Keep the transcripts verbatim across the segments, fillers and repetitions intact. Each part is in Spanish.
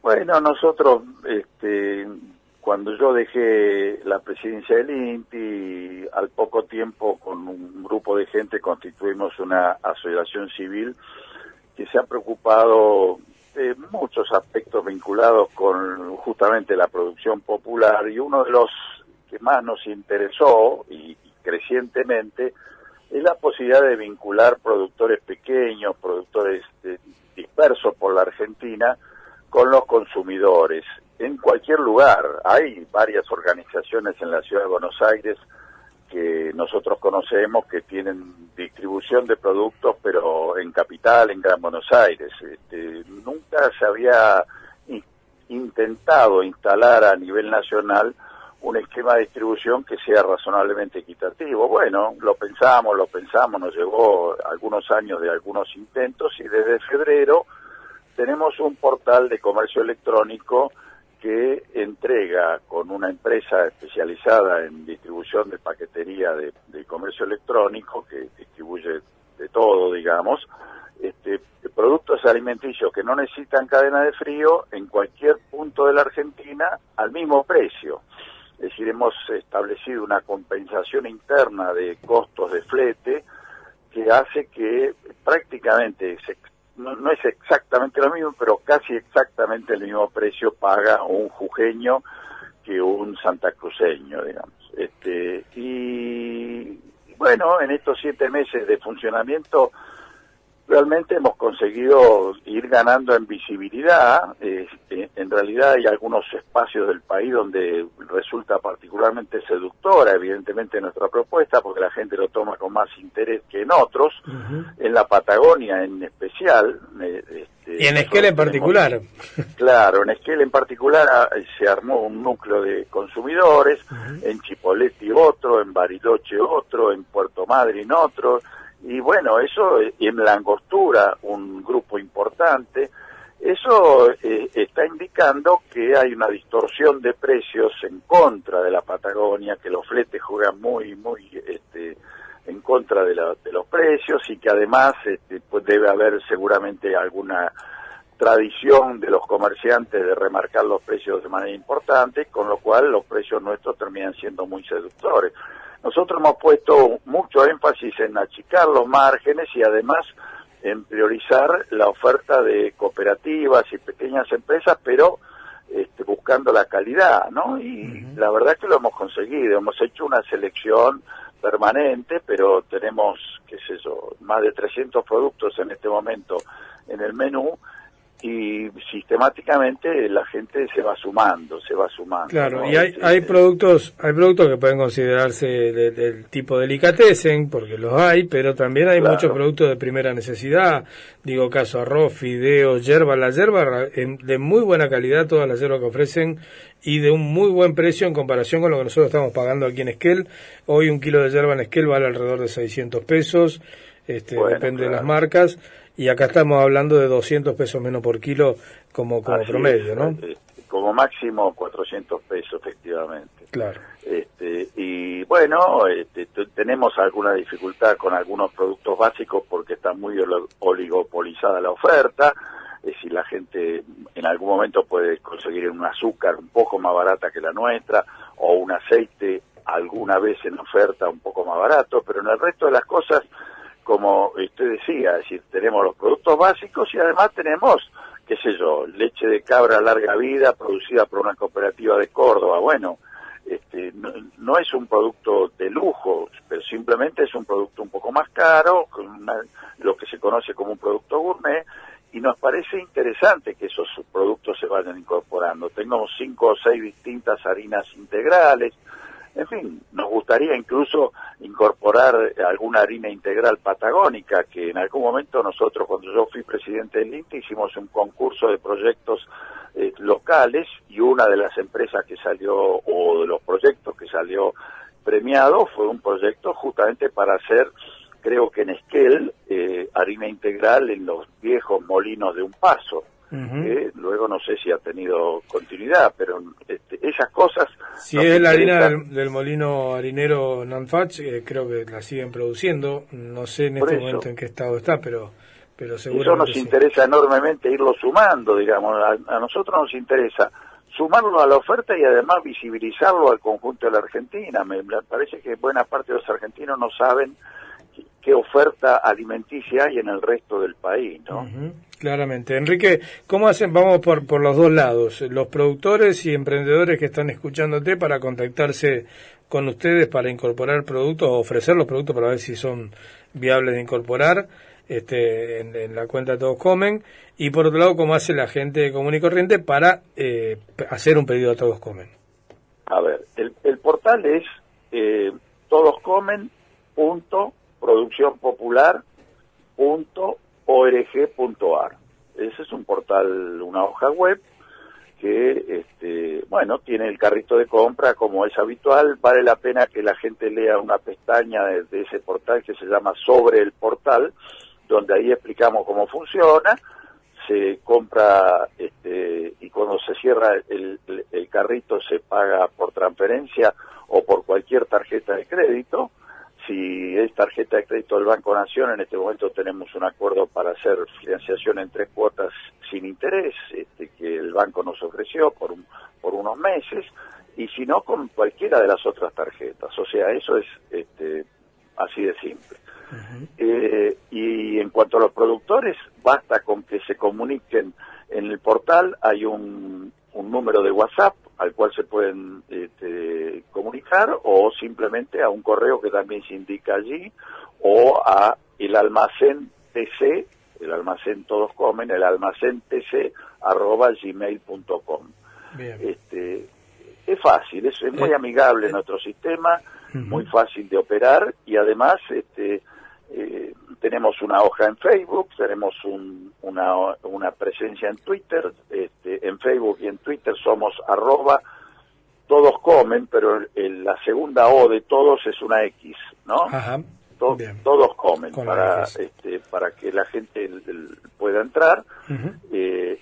Bueno, nosotros, este, cuando yo dejé la presidencia del INTI, al poco tiempo con un grupo de gente constituimos una asociación civil que se ha preocupado de muchos aspectos vinculados con justamente la producción popular, y uno de los que más nos interesó y, y crecientemente es la posibilidad de vincular productores pequeños, productores de, dispersos por la Argentina, con los consumidores. En cualquier lugar, hay varias organizaciones en la ciudad de Buenos Aires que nosotros conocemos que tienen distribución de productos, pero en Capital, en Gran Buenos Aires. Este, nunca se había in- intentado instalar a nivel nacional un esquema de distribución que sea razonablemente equitativo. Bueno, lo pensamos, lo pensamos, nos llevó algunos años de algunos intentos, y desde febrero tenemos un portal de comercio electrónico que entrega, con una empresa especializada en distribución de paquetería de, de comercio electrónico, que distribuye de todo, digamos, este, productos alimenticios que no necesitan cadena de frío en cualquier punto de la Argentina al mismo precio. Es decir, hemos establecido una compensación interna de costos de flete que hace que prácticamente se No, no es exactamente lo mismo, pero casi exactamente el mismo precio paga un jujeño que un santacruceño, digamos. Este, y bueno, en estos siete meses de funcionamiento realmente hemos conseguido ir ganando en visibilidad. Este, en realidad hay algunos espacios del país donde resulta particularmente seductora, evidentemente, nuestra propuesta, porque la gente lo toma con más interés que en otros. Uh-huh. En la Patagonia en especial. Este, y en Esquel en particular. Tenemos, claro, en Esquel en particular se armó un núcleo de consumidores, uh-huh. En Chipoleti otro, en Bariloche otro, en Puerto Madryn otro. Y bueno, eso, y en La Angostura, un grupo importante, eso eh, está indicando que hay una distorsión de precios en contra de la Patagonia, que los fletes juegan muy, muy este, en contra de, la, de los precios, y que además este, pues debe haber seguramente alguna tradición de los comerciantes de remarcar los precios de manera importante, con lo cual los precios nuestros terminan siendo muy seductores. Nosotros hemos puesto mucho énfasis en achicar los márgenes y además en priorizar la oferta de cooperativas y pequeñas empresas, pero este, buscando la calidad, ¿no? Y uh-huh. La verdad es que lo hemos conseguido. Hemos hecho una selección permanente, pero tenemos, qué sé yo, más de trescientos productos en este momento en el menú, y sistemáticamente la gente se va sumando, se va sumando. Claro, ¿no? y hay, hay productos hay productos que pueden considerarse del de, tipo delicatessen, porque los hay, pero también hay claro. muchos productos de primera necesidad. Digo, caso arroz, fideos, yerba. La yerba de muy buena calidad, todas las yerbas que ofrecen, y de un muy buen precio en comparación con lo que nosotros estamos pagando aquí en Esquel. Hoy un kilo de yerba en Esquel vale alrededor de seiscientos pesos, este, bueno, depende claro. de las marcas. Y acá estamos hablando de doscientos pesos menos por kilo como, como promedio, es, ¿no? Eh, como máximo cuatrocientos pesos, efectivamente. Claro. Este, y bueno, este, t- tenemos alguna dificultad con algunos productos básicos porque está muy oligopolizada la oferta. Es decir, la gente en algún momento puede conseguir un azúcar un poco más barata que la nuestra, o un aceite alguna vez en oferta un poco más barato, pero en el resto de las cosas, como usted decía, es decir, tenemos los productos básicos y además tenemos, qué sé yo, leche de cabra larga vida producida por una cooperativa de Córdoba. Bueno, este, no, no es un producto de lujo, pero simplemente es un producto un poco más caro, con una, lo que se conoce como un producto gourmet, y nos parece interesante que esos productos se vayan incorporando. Tenemos cinco o seis distintas harinas integrales. En fin, nos gustaría incluso incorporar alguna harina integral patagónica, que en algún momento nosotros, cuando yo fui presidente del INTI, hicimos un concurso de proyectos eh, locales, y una de las empresas que salió, o de los proyectos que salió premiado, fue un proyecto justamente para hacer, creo que en Esquel, eh, harina integral en los viejos molinos de Un Paso. Uh-huh. Eh, luego no sé si ha tenido continuidad, pero este, esas cosas... Si es la harina del, del molino harinero Nanfach, eh, creo que la siguen produciendo. No sé en este momento en qué estado está, pero pero eso nos sí. interesa enormemente irlo sumando, digamos, a, a nosotros nos interesa sumarlo a la oferta y además visibilizarlo al conjunto de la Argentina. Me, me parece que buena parte de los argentinos no saben qué oferta alimenticia hay en el resto del país, ¿no? Uh-huh. Claramente. Enrique, ¿cómo hacen? Vamos por, por los dos lados, los productores y emprendedores que están escuchándote para contactarse con ustedes para incorporar productos o ofrecer los productos para ver si son viables de incorporar este, en, en la cuenta Todos Comen, y por otro lado, ¿cómo hace la gente común y corriente para eh, hacer un pedido a Todos Comen? A ver, el, el portal es eh, todoscomen punto producción popular punto org punto ar. Ese es un portal, una hoja web que, este, bueno, tiene el carrito de compra como es habitual. Vale la pena que la gente lea una pestaña de, de ese portal que se llama Sobre el Portal, donde ahí explicamos cómo funciona. Se compra este, y cuando se cierra el, el, el carrito se paga por transferencia o por cualquier tarjeta de crédito. Si es tarjeta de crédito del Banco Nación, en este momento tenemos un acuerdo para hacer financiación en tres cuotas sin interés, este, que el banco nos ofreció por, un, por unos meses, y si no, con cualquiera de las otras tarjetas. O sea, eso es este, así de simple. Uh-huh. Eh, y en cuanto a los productores, basta con que se comuniquen en el portal. Hay un, un número de WhatsApp al cual se pueden este, comunicar, o simplemente a un correo que también se indica allí, o a el almacén T C, el almacén Todos Comen, el almacén tc arroba gmail punto com. Este, es fácil, es, es muy eh, amigable eh, nuestro sistema, uh-huh. muy fácil de operar, y además este, eh, tenemos una hoja en Facebook, tenemos un, una, una presencia en Twitter. Este, en Facebook y en Twitter somos arroba Todos Comen, pero el, el, la segunda O de todos es una X, ¿no? Ajá. To, todos Comen, para este, para que la gente el, el, pueda entrar. Uh-huh. eh,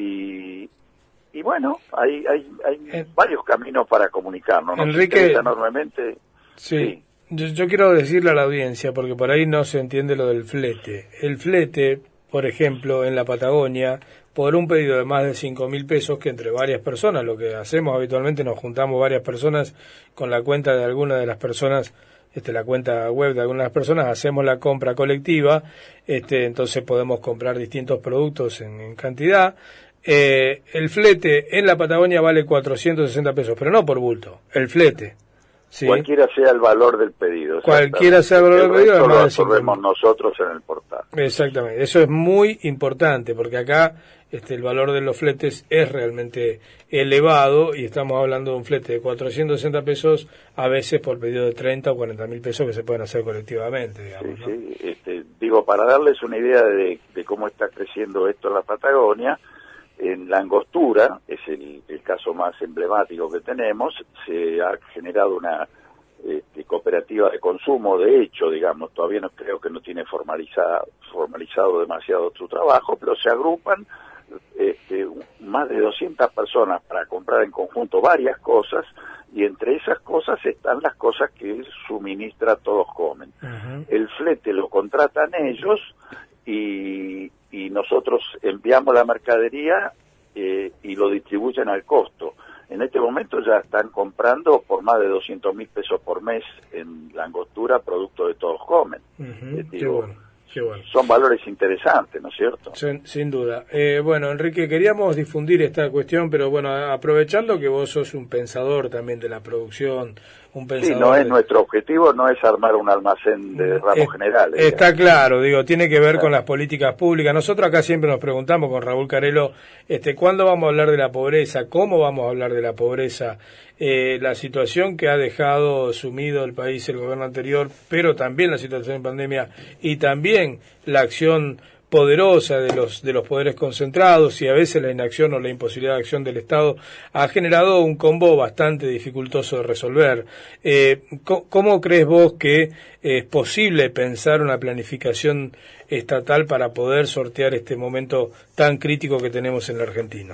y y bueno, hay hay, hay eh, varios caminos para comunicarnos. Nos Enrique, enormemente. Sí. sí. Yo, yo quiero decirle a la audiencia, porque por ahí no se entiende lo del flete. El flete, por ejemplo, en la Patagonia, por un pedido de más de cinco mil pesos, que entre varias personas, lo que hacemos habitualmente, nos juntamos varias personas con la cuenta de alguna de las personas, este, la cuenta web de algunas personas, hacemos la compra colectiva, este, entonces podemos comprar distintos productos en, en cantidad. Eh, el flete en la Patagonia vale cuatrocientos sesenta pesos, pero no por bulto, el flete. Sí. Cualquiera sea el valor del pedido. Cualquiera sea el valor del pedido, además lo absorbemos nosotros en el portal. Exactamente, eso es muy importante, porque acá este, el valor de los fletes es realmente elevado, y estamos hablando de un flete de cuatrocientos sesenta pesos, a veces por pedido de treinta o cuarenta mil pesos que se pueden hacer colectivamente, digamos. Sí, ¿no? sí. Este, digo, para darles una idea de, de cómo está creciendo esto en la Patagonia, en la Angostura, es el, el caso más emblemático que tenemos, se ha generado una este, cooperativa de consumo, de hecho, digamos, todavía no creo que no tiene formalizado, formalizado demasiado su trabajo, pero se agrupan este, más de doscientas personas para comprar en conjunto varias cosas, y entre esas cosas están las cosas que suministra Todos Comen. Uh-huh. El flete lo contratan ellos, y y nosotros enviamos la mercadería eh, y lo distribuyen al costo. En este momento ya están comprando por más de doscientos mil pesos por mes en la Angostura producto de Todos Comen. Uh-huh. eh, digo, Qué bueno, qué bueno. Son valores interesantes, ¿no es cierto? Sin, sin duda. Eh, bueno, Enrique, queríamos difundir esta cuestión, pero bueno, aprovechando que vos sos un pensador también de la producción, un pensador... Sí, no es de... nuestro objetivo, no es armar un almacén de ramos es, generales. Está ya. Claro, digo, tiene que ver claro. con las políticas públicas. Nosotros acá siempre nos preguntamos con Raúl Carelo, este, ¿cuándo vamos a hablar de la pobreza? ¿Cómo vamos a hablar de la pobreza? Eh, la situación que ha dejado sumido el país el gobierno anterior, pero también la situación de pandemia, y también la acción poderosa de los de los poderes concentrados, y a veces la inacción o la imposibilidad de acción del Estado, ha generado un combo bastante dificultoso de resolver. Eh, ¿Cómo crees vos que es posible pensar una planificación estatal para poder sortear este momento tan crítico que tenemos en la Argentina?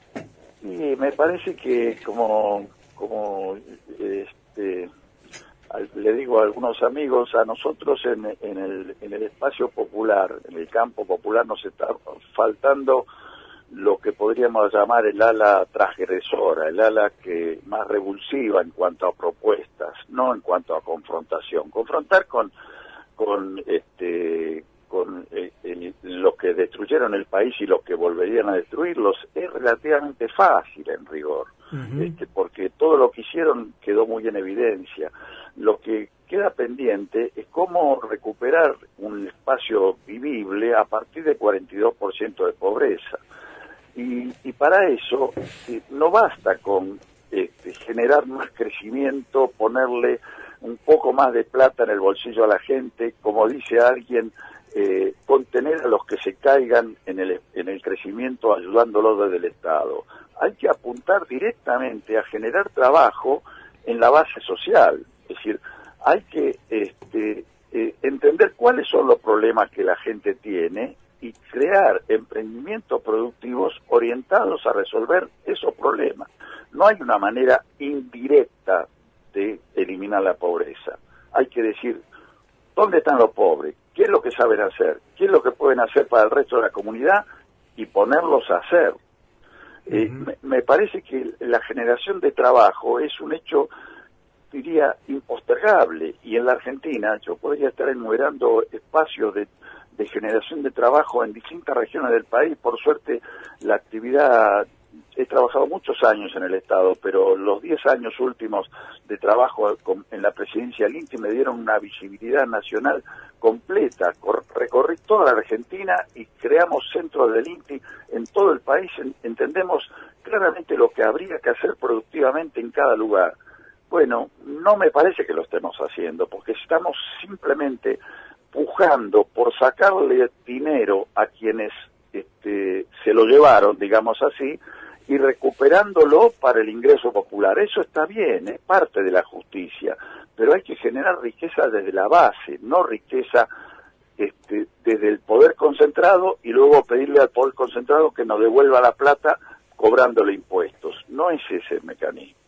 Y me parece que como como este le digo a algunos amigos, a nosotros en, en, el, en el espacio popular, en el campo popular, nos está faltando lo que podríamos llamar el ala transgresora, el ala que más revulsiva en cuanto a propuestas, no en cuanto a confrontación. Confrontar con con este con eh, el, los que destruyeron el país y los que volverían a destruirlos es relativamente fácil en rigor, uh-huh. este, porque todo lo que hicieron quedó muy en evidencia. Lo que queda pendiente es cómo recuperar un espacio vivible a partir de cuarenta y dos por ciento de pobreza. Y, y para eso eh, no basta con este, generar más crecimiento, ponerle un poco más de plata en el bolsillo a la gente, como dice alguien, eh, contener a los que se caigan en el, en el crecimiento ayudándolos desde el Estado. Hay que apuntar directamente a generar trabajo en la base social, es decir, hay que este, eh, entender cuáles son los problemas que la gente tiene y crear emprendimientos productivos orientados a resolver esos problemas. No hay una manera indirecta de eliminar la pobreza. Hay que decir, ¿dónde están los pobres? ¿Qué es lo que saben hacer? ¿Qué es lo que pueden hacer para el resto de la comunidad? Y ponerlos a hacer. Uh-huh. Eh, me, me parece que la generación de trabajo es un hecho, diría, impostergable. Y en la Argentina, yo podría estar enumerando espacios de de generación de trabajo en distintas regiones del país. Por suerte, la actividad, he trabajado muchos años en el Estado, pero los diez años últimos de trabajo en la presidencia del INTI me dieron una visibilidad nacional completa. Recorrí toda la Argentina y creamos centros del INTI en todo el país. Entendemos claramente lo que habría que hacer productivamente en cada lugar. Bueno, no me parece que lo estemos haciendo, porque estamos simplemente pujando por sacarle dinero a quienes este, se lo llevaron, digamos así, y recuperándolo para el ingreso popular. Eso está bien, es parte de la justicia, pero hay que generar riqueza desde la base, no riqueza este, desde el poder concentrado y luego pedirle al poder concentrado que nos devuelva la plata cobrándole impuestos. No es ese el mecanismo.